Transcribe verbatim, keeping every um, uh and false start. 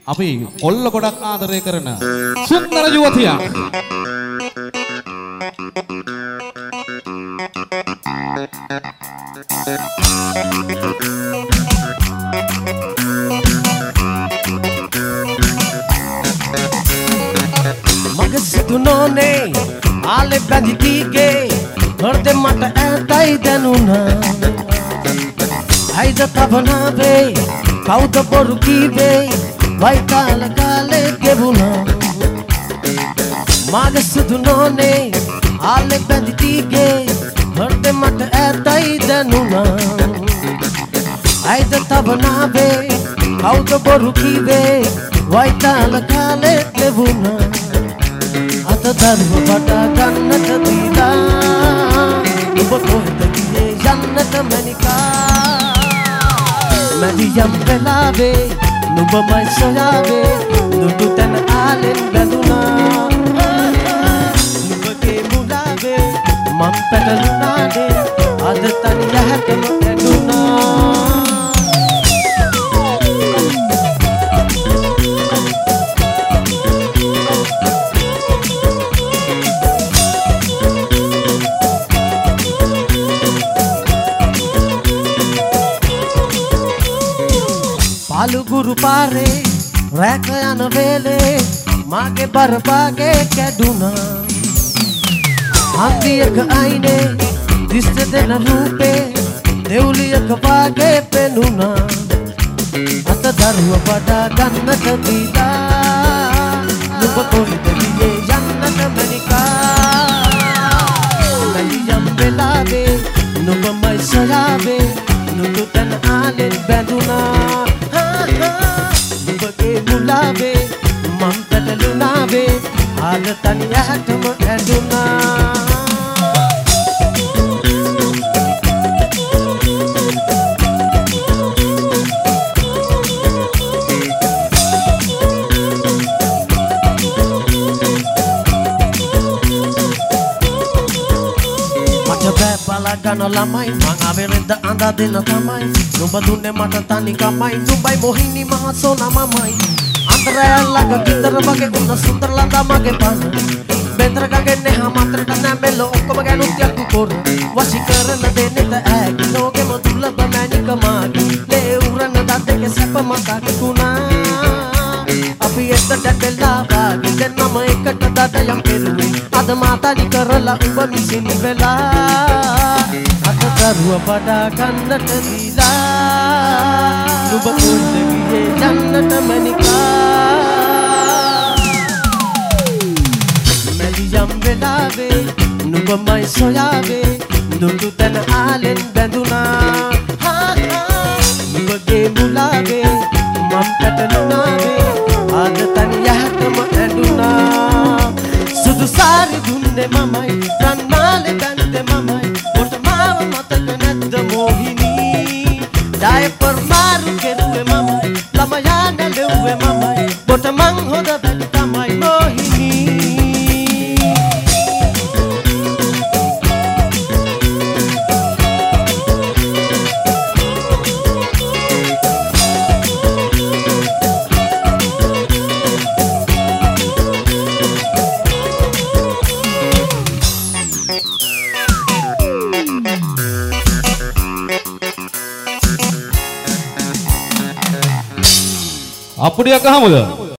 අපි කොල්ල ගොඩක් ආදරය කරන සුන්දර යුවතියක්. මගේ සිදුනෝනේ ආලේ බැඳිතිගේ හෘදෙ මට ඇතයි දැනුණා. ඇයිද තවනාවේ කවුද බොරු කීවේ වයි කාල කාලේ ගෙවුණා. මගේ සිදුනෝනේ ආලේ බැඳිතිගේ හෘදෙ මට ඇතයි දැනුණා. ඇයිද තවනාවේ කවුද බොරු කීවේ වයි කාල කාලේ ගෙවුණා. අත දරුව වඩා ගන්නට දීලා ඔබ කොහෙද ගියේ යන්නට මැනිකා. මැදියම් වෙලාවේ නුඹමයි සොයාවේ නුඹ තන ආලෙන් බැඳුනා. නුඹගේ මුලාවේ මම් පැටලුනානේ අද තනි යහටම ඇඬුනා. පාලු ගුරු පාරේ රැක යන වේලේ මාගේ බරපාගේ කැඩුනා. හන්දියක අයිනේ දිස්ත දෙන රූපේ දෙවුලියක වාගේ පෙනුණා. අත දරුව වඩා ගන්නට දීලා නුඹ කොහෙද ගියේ යන්නට මැනිකා. මැලියම් වෙලාවේ නුඹමයි සොයාවේ නුඹ තන ආලෙන් බැඳුනා. නුඹගේ මුලාවේ මම් පැටලුනාවේ ආද තනියටම ඇඬුනා. ගන ළමයි මං ආවෙරෙද්ද අඳා දෙන්න තමයි. නුඹ දුන්නේ මට තනි කමයි නුඹයි මොහිනි මහ සෝනමමයි. අන්තරයල්ලක ගින්දර වගේ උන්න සුන්දර ලඳා මගේ පන. බෙන්දර ගගෙන්නේ හැමතරට නැමෙල ඔක්කොම ගනුත් යක්කු කොර. වශී කරන දෙන්නෙත ඈගි ලෝකෙම දුර්ලභ මැනික මාගේ. ලේ උරන දතේ සැප මතක කුණා. අපි එක්ක දැකලා වාගේ දෙන්නම එකට දඩයම් කෙරුවේ. අද මාතලි කරලා උඹ මිසිනි වෙලා. අත දරුව වඩා ගන්නට දීලා නුඹ කොහෙද ගියේ යන්නට මැනිකා. මැලියම් වෙලාවේ නුඹමයි සොයාවේ නුඹ තන ආලෙන් බැඳුනා. නුඹගේ මුලාවේ මම් පැටලුනාවේ ආද තනියටම ඇඬුනා. සුදු සාරි දුන්නේ මමයි රන්මාලේ බැඳේ මමයි. ඔටමාව මතක නැද්ද මොහිනී. ඩයපර් මාරු කෙරුවේ මමයි ළමයා නැලෙව්වේ මමයි. ඔට මං හොද වැඩි තමයි මොහිනී. அப்படியா காமுக